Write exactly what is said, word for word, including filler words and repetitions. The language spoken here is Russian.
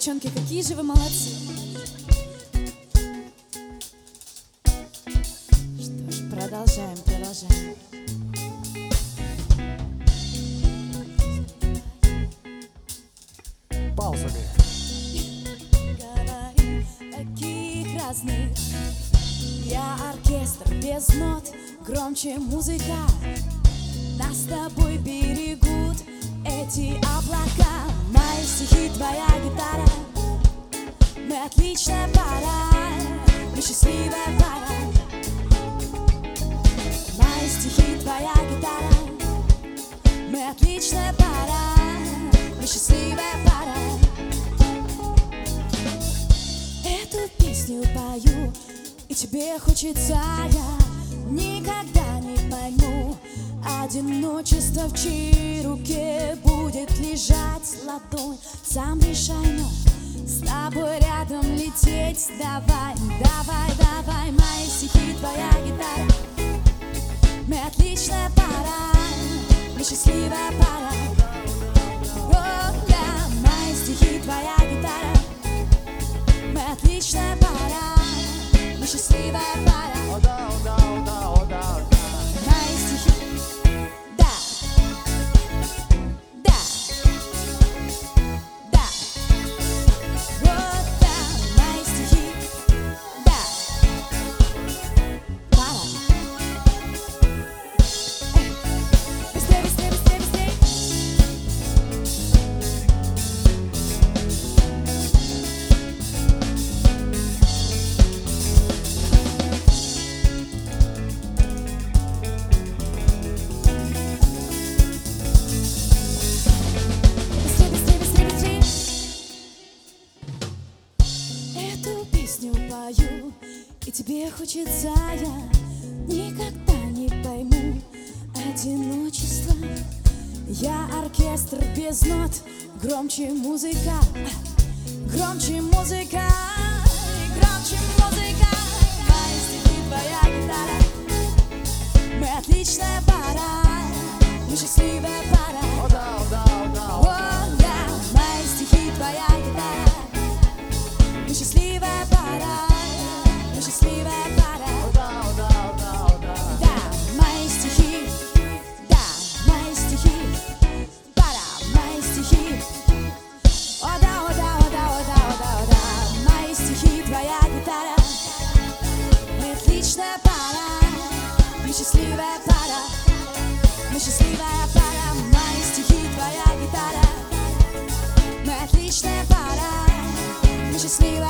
Девчонки, какие же вы молодцы. Что ж, продолжаем, продолжаем. Паузами. Говори таких разных. Я оркестр без нот, громче музыка. Нас с тобой берегут эти облака. Мои стихи, твоя гитара. Мы отличная пара, мы счастливая пара. Мои стихи, твоя гитара. Мы отличная пара, мы счастливая пара. Эту песню пою, и тебе хочется я. Никогда не пойму одиночество, в чьей руке будет лежать ладонь. Сам решай, но с тобой рядом лететь. Давай, давай, давай, мои стихи, твоя гитара. Мы отличная пара, мы счастливая пара. О, да, мои стихи, твоя гитара. Мы отличная пара, мы счастливая пара. О да, о да, о да, о да, о да. Мои стихи, да, да, да. Вот да, мои стихи, да, пара. Эй, быстрей, быстрей, быстрей, быстрей. Быстрей, быстрей, быстрей, быстрей. Эту песню пою, и тебе хочется я. Никогда не пойму одиночество. Я оркестр без нот, громче музыка. Громче музыка, громче музыка. Мои стихи, твоя гитара. Мы отличная пара, мы счастливая пара. О да, о да, о да, о О, да. да, мои стихи, твоя гитара. Мы счастливая пара, мы счастливая пара. О да, о да, о да, о да. Да, мои стихи, да, мои стихи, пара, мои стихи. О да, о да, о да, о да, о да, о да. Мои стихи, твоя гитара. Мы отличная пара, мы счастливая пара. Мы счастливая пара, мои стихи, твоя гитара. Мы отличная пара, мы счастливая